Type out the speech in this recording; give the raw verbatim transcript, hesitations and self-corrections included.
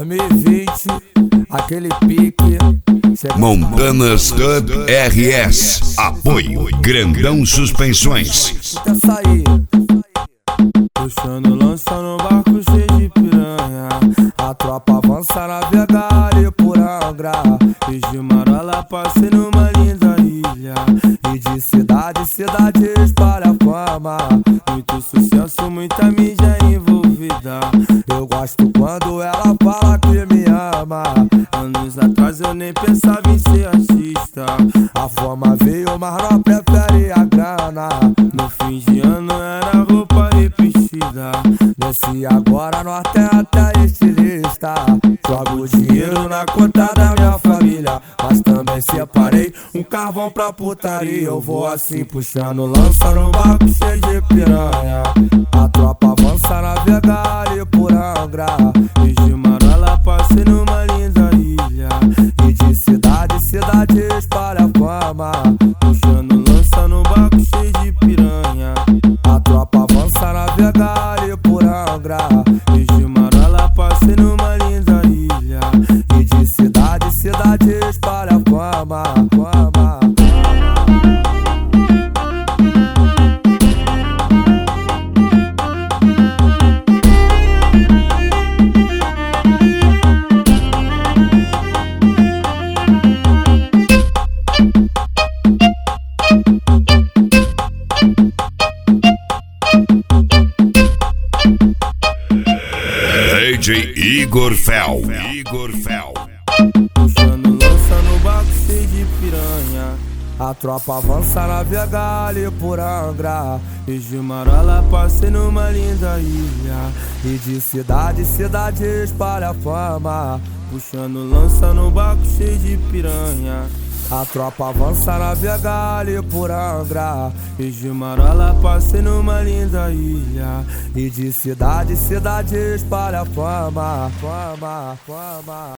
mil e vinte, aquele pique. Montanas Dub R S. Apoio Grandão Suspensões. Quer sair? Puxando lança no barco cheio de piranha. A tropa avança, navega ali por Angra. E de Marola passei numa linda ilha. E de cidade em cidade espalha fama. Muito sucesso, muita mídia envolvida. Eu gosto quando ela fala que me ama. Anos atrás eu nem pensava em ser artista. A fama veio, mas não prefere a grana. No fim de ano era roupa repetida. Nesse agora nós tem até estilista. Jogo dinheiro na conta da minha família, mas também separei um carvão pra putaria. Eu vou assim puxando lança no barco cheio de piranha. A tropa avança, navega ali por Angra. E de Marola passei numa linda ilha. E de cidade em cidade espalha fama. Puxando lança no barco cheio de piranha. A tropa avança, navega ali por Angra. E de Marola passei numa linda ilha. E de cidade em cidade espalha fama, fama. D J Igor Fel. Igor Fel. Puxando lança no barco cheio de piranha. A tropa avança, navega ali por Angra. E de Marola passei numa linda ilha. E de cidade em cidade espalha fama. Puxando lança no barco cheio de piranha. A tropa avança, navega ali por Angra. E de Marola passei numa linda ilha. E de cidade em cidade espalha fama, fama, fama.